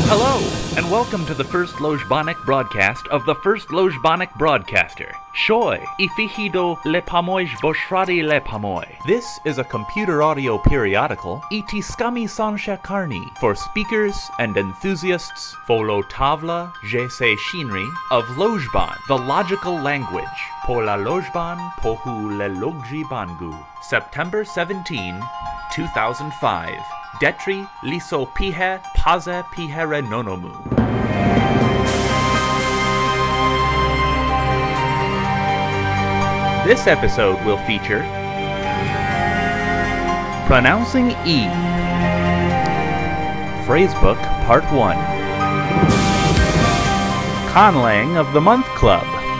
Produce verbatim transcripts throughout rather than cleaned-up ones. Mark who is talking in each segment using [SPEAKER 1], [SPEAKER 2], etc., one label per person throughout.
[SPEAKER 1] Hello, and welcome to the first Lojbonic broadcast of the first Lojbonic broadcaster. Shoy, ifihido le pamoij boshradi le pamoy. This is a computer audio periodical, itiskami sansha karni, for speakers and enthusiasts, folo tavla jese shinri, of Lojban, the logical language. Po la Lojban, pohu le logji bangu. September seventeenth, two thousand five. Detri liso pihe paze pihere nonomu. This episode will feature Pronouncing E, Phrasebook Part one, Conlang of the Month Club,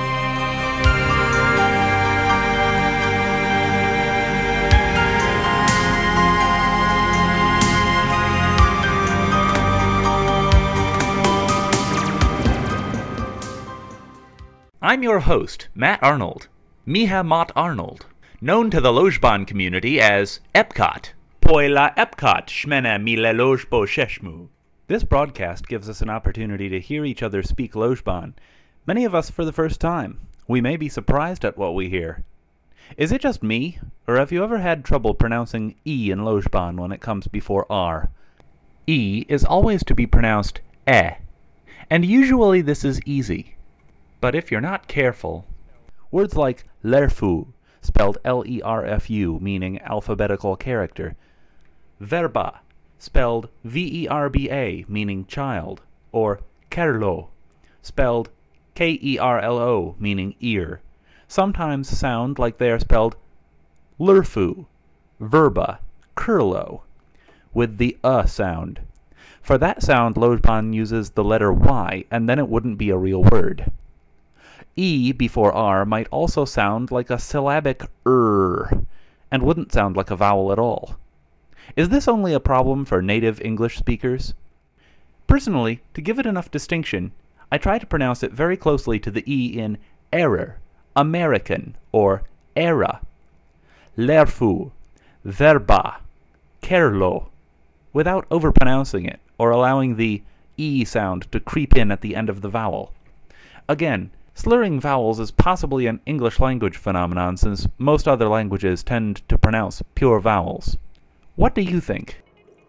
[SPEAKER 1] I'm your host, Matt Arnold, Miha Mott Arnold, known to the Lojban community as Epcot. Poi la Epcot shmene mile Lojbo sheshmu. This broadcast gives us an opportunity to hear each other speak Lojban, many of us for the first time. We may be surprised at what we hear. Is it just me, or have you ever had trouble pronouncing E in Lojban when it comes before R? E is always to be pronounced E, and usually this is easy. But if you're not careful, words like lerfu, spelled L E R F U, meaning alphabetical character, verba, spelled V E R B A, meaning child, or kerlo, spelled K E R L O, meaning ear, sometimes sound like they are spelled lerfu, verba, curlo, with the uh sound. For that sound, Lojban uses the letter Y, and then it wouldn't be a real word. E before R might also sound like a syllabic er, and wouldn't sound like a vowel at all. Is this only a problem for native English speakers? Personally, to give it enough distinction, I try to pronounce it very closely to the E in error, American, or era, lerfu, verba, kerlo, without overpronouncing it, or allowing the E sound to creep in at the end of the vowel. Again, slurring vowels is possibly an English language phenomenon since most other languages tend to pronounce pure vowels. What do you think?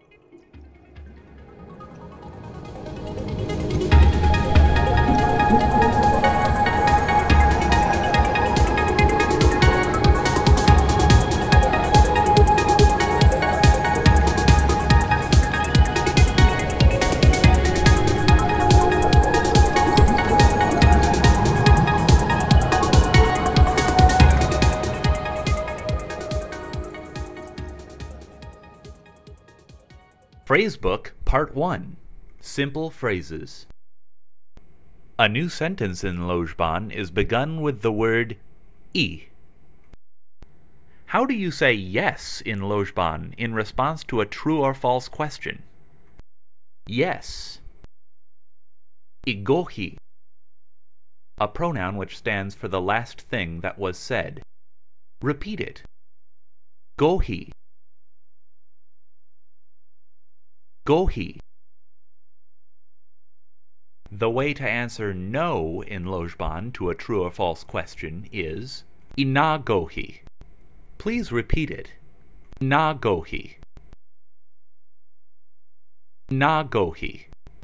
[SPEAKER 1] Phrasebook Part one, Simple Phrases. A new sentence in Lojban is begun with the word E. How do you say yes in Lojban in response to a true or false question? Yes. Igohi, a pronoun which stands for the last thing that was said. Repeat it. Gohi. Gohi. The way to answer no in Lojban to a true or false question is ina gohi. Please repeat it. Na gohi. Na gohi.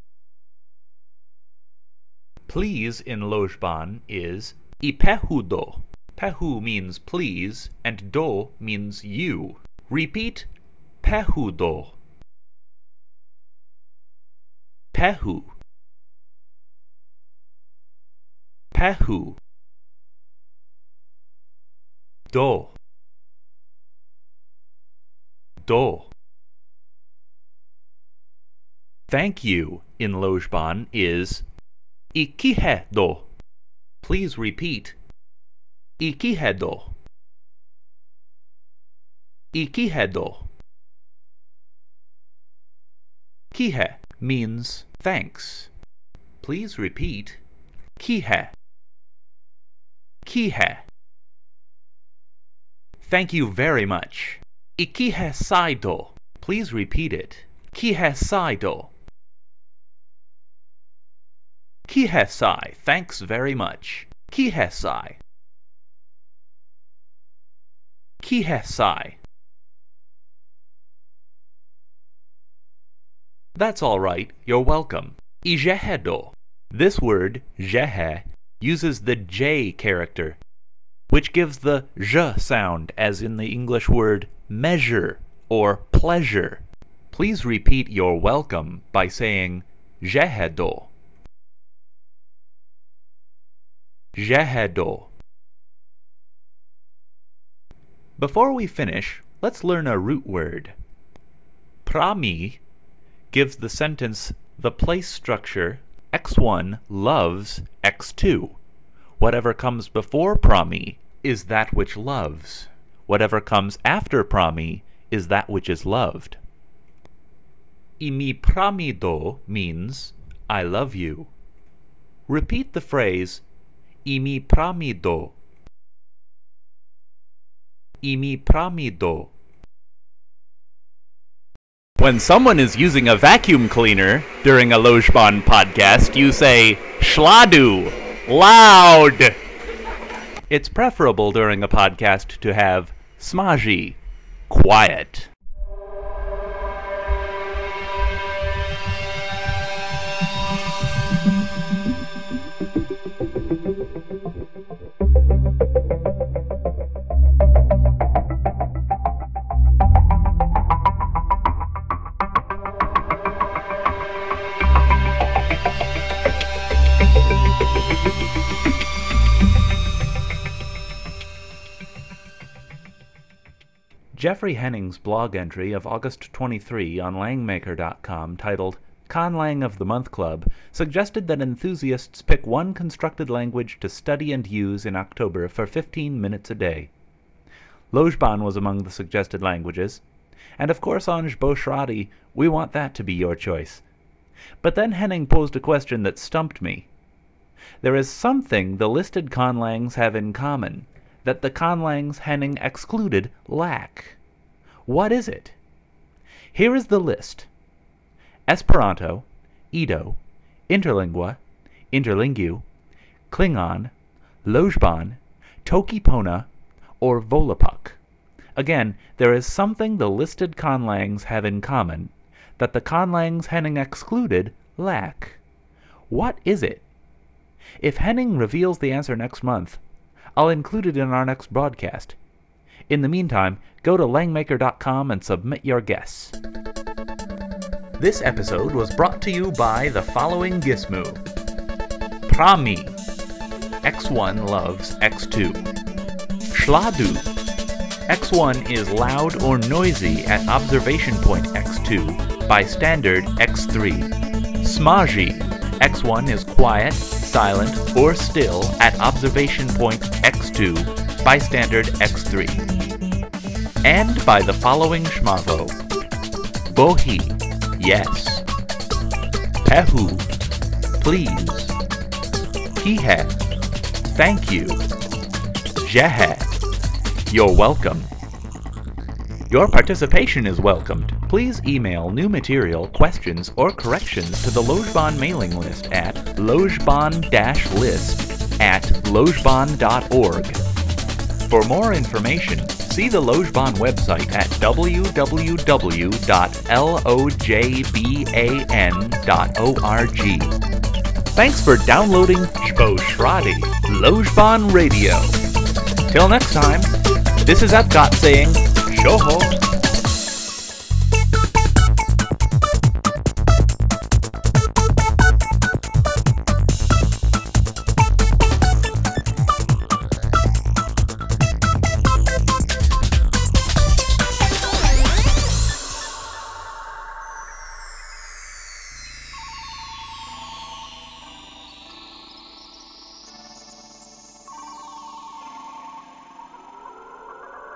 [SPEAKER 1] Please in Lojban is ipehudo. Pehu means please, and do means you. Repeat pehudo. Pehu. Pehu. Do. Do. Thank you in Lojban is ikihedo. Please repeat ikihedo. Ikihedo. Kihe means thanks. Please repeat kihe. Kihe. Thank you very much. Ikihe saido. Please repeat it. Kihe saido. Kihesai, thanks very much. Kihesai. Kihesai. That's all right, you're welcome. Ijehedo. This word, jehe, uses the J character, which gives the j sound as in the English word measure or pleasure. Please repeat your welcome by saying jehedo. Jehedo. Before we finish, let's learn a root word. Prami gives the sentence the place structure x one loves x two. Whatever comes before prami is that which loves. Whatever comes after prami is that which is loved. Imi pramido means I love you. Repeat the phrase Imi pramido. Imi pramido. When someone is using a vacuum cleaner during a Lojban podcast, you say shladu, loud. It's preferable during a podcast to have smaji, quiet. Jeffrey Henning's blog entry of August twenty-third on Langmaker dot com titled Conlang of the Month Club suggested that enthusiasts pick one constructed language to study and use in October for fifteen minutes a day. Lojban was among the suggested languages, and of course on Jboshradi, we want that to be your choice. But then Henning posed a question that stumped me. There is something the listed conlangs have in common that the conlangs Henning excluded lack. What is it? Here is the list. Esperanto, Edo, Interlingua, Interlingue, Klingon, Lojban, Tokipona, or Volapük. Again, there is something the listed conlangs have in common that the conlangs Henning excluded lack. What is it? If Henning reveals the answer next month, I'll include it in our next broadcast. In the meantime, go to Langmaker dot com and submit your guess. This episode was brought to you by the following Gizmo. Prami. x one loves x two. Shladu. x one is loud or noisy at observation point x two by standard x three. Smaji. x one is quiet, silent, or still at observation point x two by standard x three. And by the following Shmavo. Bohi, yes. Pehu, please. Kihe, thank you. Jehe, you're welcome. Your participation is welcomed. Please email new material, questions, or corrections to the Lojban mailing list at lojban-list at lojban dot org. For more information, see the Lojban website at w w w dot lojban dot org. Thanks for downloading Jboshradi, Lojban Radio. Till next time, this is Epcot saying, Shoho!